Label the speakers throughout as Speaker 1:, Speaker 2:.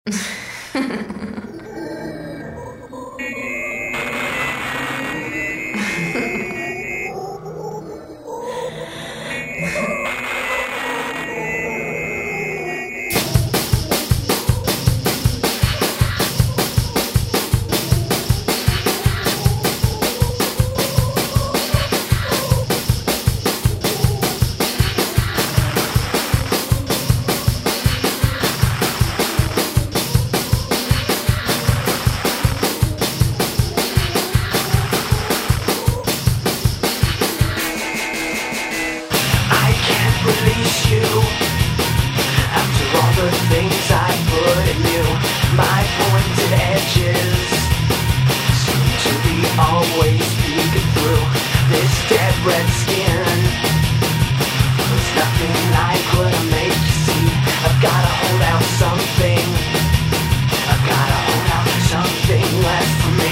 Speaker 1: Release you after all the things I put in you. My pointed edges seem to be always peeking through this dead red skin. There's nothing like what I make you see. I've gotta hold out something. I've gotta hold out something left for me.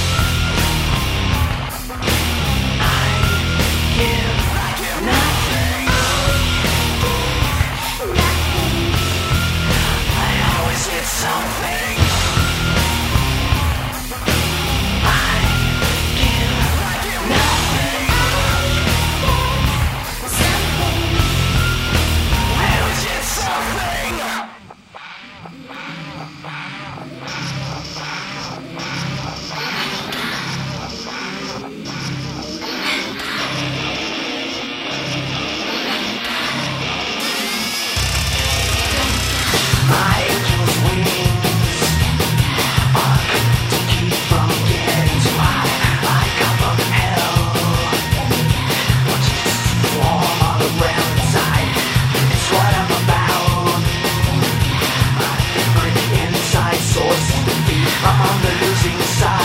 Speaker 1: I give nothing. It's something. I give nothing. Something. Well, it's just something. My angel's wings are to keep from getting too high. I cover hell, watch it swarm all around inside. It's what I'm about. My favorite inside source is defeat. I'm on the losing side.